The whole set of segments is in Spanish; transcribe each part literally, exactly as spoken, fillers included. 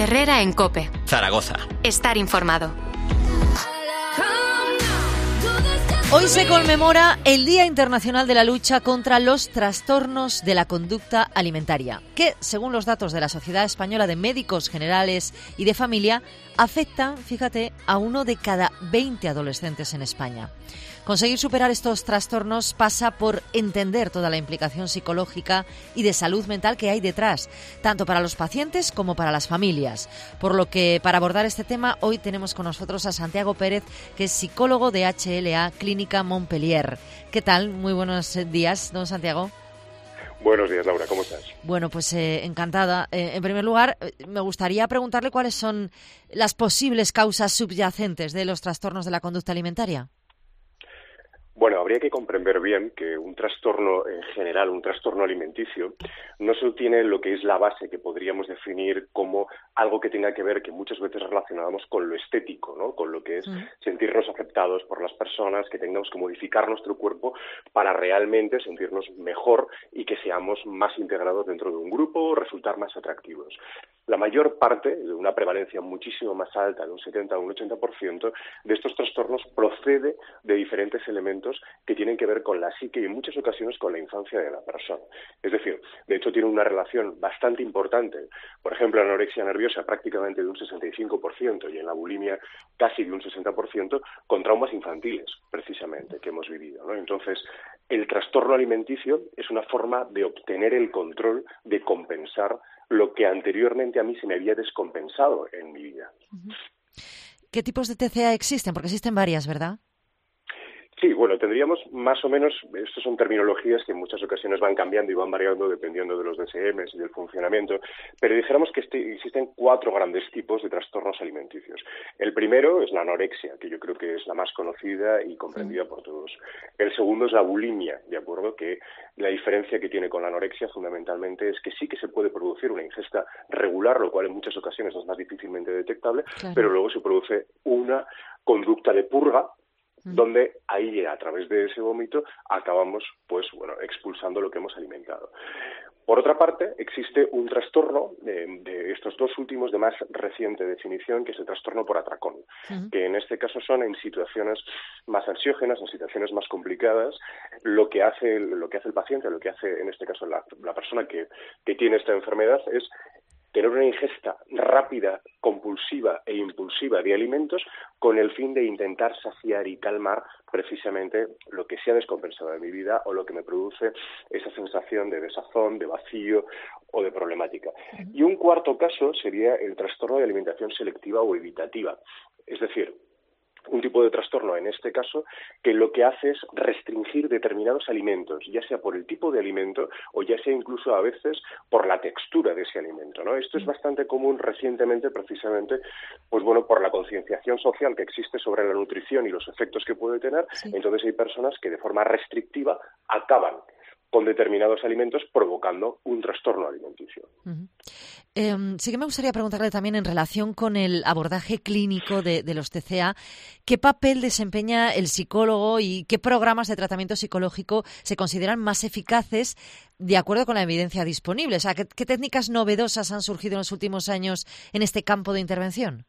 Herrera en COPE. Zaragoza. Estar informado. Hoy se conmemora el Día Internacional de la Lucha contra los Trastornos de la Conducta Alimentaria, que, según los datos de la Sociedad Española de Médicos Generales y de Familia, afecta, fíjate, a uno de cada veinte adolescentes en España. Conseguir superar estos trastornos pasa por entender toda la implicación psicológica y de salud mental que hay detrás, tanto para los pacientes como para las familias. Por lo que, para abordar este tema, hoy tenemos con nosotros a Santiago Pérez, que es psicólogo de H L A Clínica Montpellier. ¿Qué tal? Muy buenos días, don Santiago. Buenos días, Laura. ¿Cómo estás? Bueno, pues eh, encantada. Eh, en primer lugar, eh, me gustaría preguntarle cuáles son las posibles causas subyacentes de los trastornos de la conducta alimentaria. Bueno, habría que comprender bien que un trastorno en general, un trastorno alimenticio, no solo tiene lo que es la base que podríamos definir como algo que tenga que ver, que muchas veces relacionamos con lo estético, ¿no? Con lo que es mm. sentirnos aceptados por las personas, que tengamos que modificar nuestro cuerpo para realmente sentirnos mejor y que seamos más integrados dentro de un grupo, resultar más atractivos. La mayor parte, de una prevalencia muchísimo más alta, de un setenta o un ochenta por ciento, de estos trastornos procede de diferentes elementos que tienen que ver con la psique y en muchas ocasiones con la infancia de la persona. Es decir, de hecho tiene una relación bastante importante, por ejemplo, la anorexia nerviosa prácticamente de un sesenta y cinco por ciento y en la bulimia casi de un sesenta por ciento con traumas infantiles, precisamente, que hemos vivido, ¿no? Entonces, el trastorno alimenticio es una forma de obtener el control, de compensar lo que anteriormente a mí se me había descompensado en mi vida. ¿Qué tipos de T C A existen? Porque existen varias, ¿verdad? Sí, bueno, tendríamos más o menos, estas son terminologías que en muchas ocasiones van cambiando y van variando dependiendo de los D S Ms y del funcionamiento, pero dijéramos que este, existen cuatro grandes tipos de trastornos alimenticios. El primero es la anorexia, que yo creo que es la más conocida y comprendida por todos. El segundo es la bulimia, de acuerdo, que la diferencia que tiene con la anorexia fundamentalmente es que sí que se puede producir una ingesta regular, lo cual en muchas ocasiones es más difícilmente detectable, claro. Pero luego se produce una conducta de purga, donde ahí a través de ese vómito acabamos pues bueno expulsando lo que hemos alimentado. Por otra parte, existe un trastorno de, de estos dos últimos de más reciente definición, que es el trastorno por atracón, uh-huh. que en este caso son en situaciones más ansiógenas, en situaciones más complicadas, lo que hace lo que hace el paciente, lo que hace en este caso la, la persona que, que tiene esta enfermedad es tener una ingesta rápida, compulsiva e impulsiva de alimentos con el fin de intentar saciar y calmar precisamente lo que se ha descompensado de mi vida o lo que me produce esa sensación de desazón, de vacío o de problemática. Uh-huh. Y un cuarto caso sería el trastorno de alimentación selectiva o evitativa, es decir, un tipo de trastorno en este caso que lo que hace es restringir determinados alimentos, ya sea por el tipo de alimento o ya sea incluso a veces por la textura de ese alimento, ¿no? Esto es bastante común recientemente precisamente pues bueno por la concienciación social que existe sobre la nutrición y los efectos que puede tener. Sí. Entonces hay personas que de forma restrictiva acaban con determinados alimentos provocando un trastorno alimenticio. Uh-huh. Eh, sí que me gustaría preguntarle también en relación con el abordaje clínico de, de los T C A, ¿qué papel desempeña el psicólogo y qué programas de tratamiento psicológico se consideran más eficaces de acuerdo con la evidencia disponible? O sea, ¿qué, qué técnicas novedosas han surgido en los últimos años en este campo de intervención?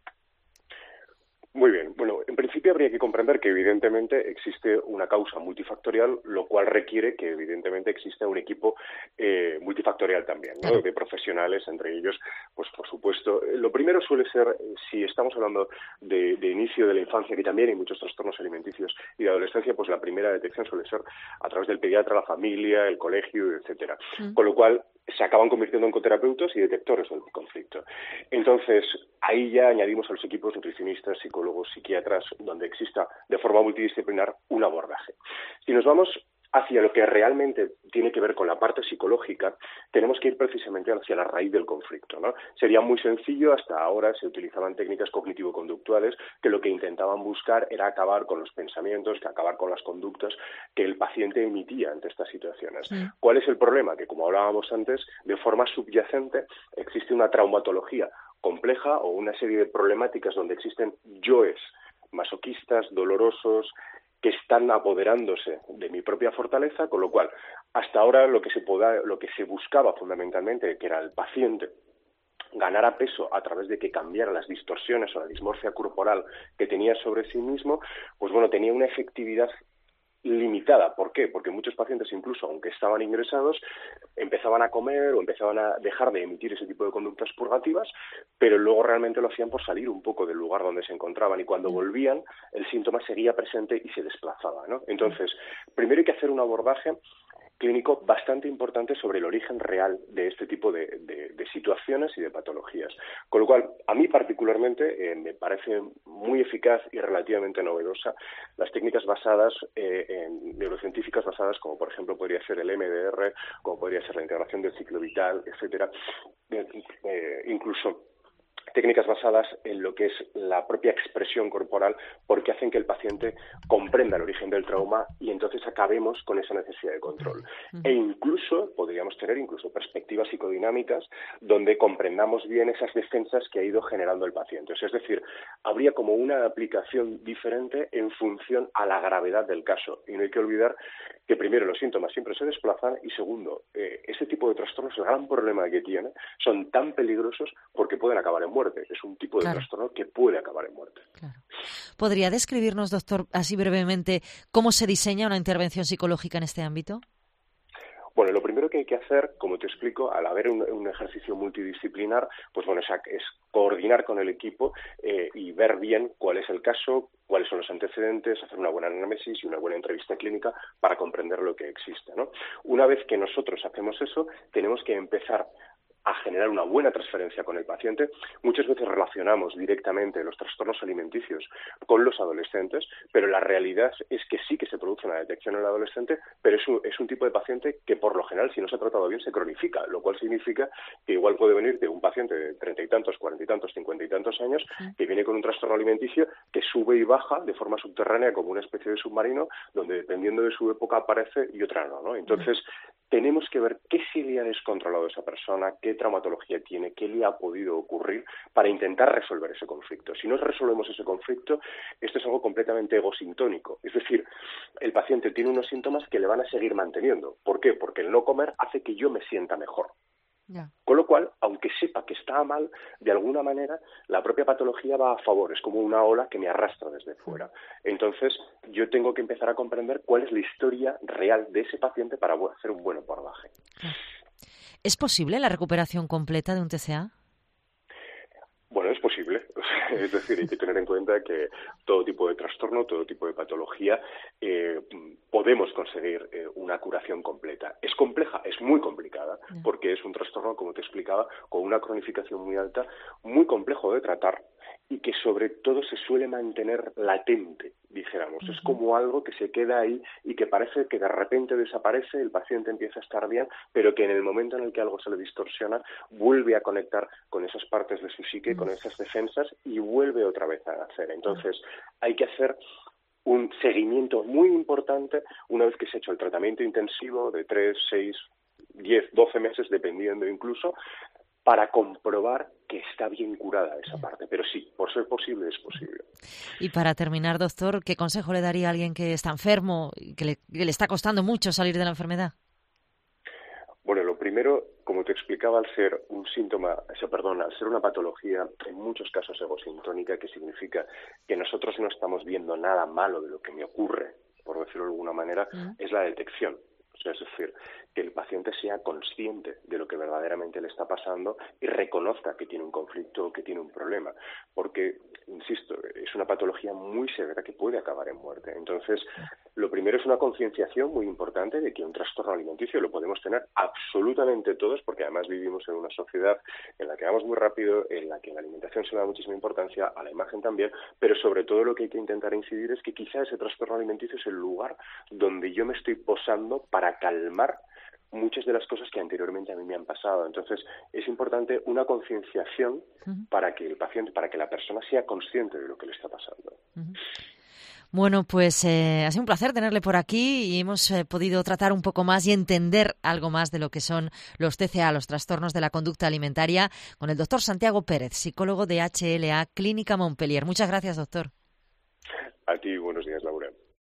Muy bien. Bueno, en principio habría que comprender que evidentemente existe una causa multifactorial, lo cual requiere que evidentemente exista un equipo eh, multifactorial también, ¿no? De profesionales, entre ellos, pues por supuesto. Lo primero suele ser, si estamos hablando de, de inicio de la infancia, que también hay muchos trastornos alimenticios, y de adolescencia, pues la primera detección suele ser a través del pediatra, la familia, el colegio, etcétera. Mm. Con lo cual se acaban convirtiendo en coterapeutas y detectores del conflicto. Entonces, ahí ya añadimos a los equipos nutricionistas, psicólogos, psiquiatras, donde exista de forma multidisciplinar un abordaje. Si nos vamos hacia lo que realmente tiene que ver con la parte psicológica, tenemos que ir precisamente hacia la raíz del conflicto, ¿no? Sería muy sencillo, hasta ahora se utilizaban técnicas cognitivo-conductuales que lo que intentaban buscar era acabar con los pensamientos, que acabar con las conductas que el paciente emitía ante estas situaciones. Sí. ¿Cuál es el problema? Que, como hablábamos antes, de forma subyacente existe una traumatología compleja o una serie de problemáticas donde existen yoes masoquistas, dolorosos, que están apoderándose de mi propia fortaleza, con lo cual, hasta ahora lo que se poda, lo que se buscaba fundamentalmente, que era el paciente, ganara peso a través de que cambiara las distorsiones o la dismorfia corporal que tenía sobre sí mismo, pues bueno, tenía una efectividad limitada. ¿Por qué? Porque muchos pacientes, incluso aunque estaban ingresados, empezaban a comer o empezaban a dejar de emitir ese tipo de conductas purgativas, pero luego realmente lo hacían por salir un poco del lugar donde se encontraban, y cuando volvían el síntoma seguía presente y se desplazaba, ¿no? Entonces, primero hay que hacer un abordaje clínico bastante importante sobre el origen real de este tipo de, de, de situaciones y de patologías. Con lo cual, a mí particularmente eh, me parece muy eficaz y relativamente novedosa las técnicas basadas eh, en neurocientíficas basadas, como por ejemplo podría ser el M D R, como podría ser la integración del ciclo vital, etcétera, eh, eh, incluso técnicas basadas en lo que es la propia expresión corporal, porque hacen que el paciente comprenda el origen del trauma y entonces acabemos con esa necesidad de control. Uh-huh. E incluso podríamos tener incluso perspectivas psicodinámicas donde comprendamos bien esas defensas que ha ido generando el paciente. O sea, es decir, habría como una aplicación diferente en función a la gravedad del caso. Y no hay que olvidar que primero los síntomas siempre se desplazan y segundo, eh, ese tipo de trastornos, el gran problema que tiene, son tan peligrosos porque pueden acabar en muerte. Es un tipo de claro. trastorno que puede acabar en muerte. Claro. ¿Podría describirnos, doctor, así brevemente, cómo se diseña una intervención psicológica en este ámbito? Bueno, lo primero que hay que hacer, como te explico, al haber un, un ejercicio multidisciplinar, pues bueno, es, es coordinar con el equipo eh, y ver bien cuál es el caso, cuáles son los antecedentes, hacer una buena análisis y una buena entrevista clínica para comprender lo que existe, ¿no? Una vez que nosotros hacemos eso, tenemos que empezar a generar una buena transferencia con el paciente. Muchas veces relacionamos directamente los trastornos alimenticios con los adolescentes, pero la realidad es que sí que se produce una detección en el adolescente, pero es un, es un tipo de paciente que por lo general, si no se ha tratado bien, se cronifica, lo cual significa que igual puede venir de un paciente de treinta y tantos, cuarenta y tantos, cincuenta y tantos años, que viene con un trastorno alimenticio que sube y baja de forma subterránea como una especie de submarino, donde dependiendo de su época aparece y otra no, ¿no? Entonces, tenemos que ver qué sí le ha descontrolado a esa persona, qué traumatología tiene, qué le ha podido ocurrir para intentar resolver ese conflicto. Si no resolvemos ese conflicto, esto es algo completamente egosintónico. Es decir, el paciente tiene unos síntomas que le van a seguir manteniendo. ¿Por qué? Porque el no comer hace que yo me sienta mejor. Yeah. Con lo cual, aunque sepa que está mal, de alguna manera la propia patología va a favor, es como una ola que me arrastra desde fuera. Entonces, yo tengo que empezar a comprender cuál es la historia real de ese paciente para hacer un buen abordaje. ¿Es posible la recuperación completa de un T C A? Bueno, es posible. Es decir, hay que tener en cuenta que todo tipo de trastorno, todo tipo de patología, eh, podemos conseguir eh, una curación completa. ¿Es compleja? Es muy complicada, porque es un trastorno, como te explicaba, con una cronificación muy alta, muy complejo de tratar y que sobre todo se suele mantener latente, dijéramos. Uh-huh. Es como algo que se queda ahí y que parece que de repente desaparece, el paciente empieza a estar bien, pero que en el momento en el que algo se le distorsiona, vuelve a conectar con esas partes de su psique, uh-huh. con esas defensas y vuelve otra vez a nacer. Entonces, uh-huh. hay que hacer un seguimiento muy importante una vez que se ha hecho el tratamiento intensivo de tres, seis, diez, doce meses, dependiendo incluso, para comprobar que está bien curada esa parte. Pero sí, por ser posible, es posible. Y para terminar, doctor, ¿qué consejo le daría a alguien que está enfermo y que le, que le está costando mucho salir de la enfermedad? Bueno, lo primero, como te explicaba, al ser un síntoma, o sea, perdón, al ser una patología, en muchos casos egosintónica, que significa que nosotros no estamos viendo nada malo de lo que me ocurre, por decirlo de alguna manera, ¿Mm? es la detección. O sea, es decir, que el paciente sea consciente de lo que verdaderamente le está pasando y reconozca que tiene un conflicto o que tiene un problema. Porque, insisto, es una patología muy severa que puede acabar en muerte. Entonces, lo primero es una concienciación muy importante de que un trastorno alimenticio lo podemos tener absolutamente todos, porque además vivimos en una sociedad en la que vamos muy rápido, en la que la alimentación se le da muchísima importancia, a la imagen también, pero sobre todo lo que hay que intentar incidir es que quizá ese trastorno alimenticio es el lugar donde yo me estoy posando para para calmar muchas de las cosas que anteriormente a mí me han pasado. Entonces, es importante una concienciación uh-huh. para que el paciente, para que la persona sea consciente de lo que le está pasando. Uh-huh. Bueno, pues eh, ha sido un placer tenerle por aquí y hemos eh, podido tratar un poco más y entender algo más de lo que son los T C A, los trastornos de la conducta alimentaria, con el doctor Santiago Pérez, psicólogo de H L A Clínica Montpellier. Muchas gracias, doctor.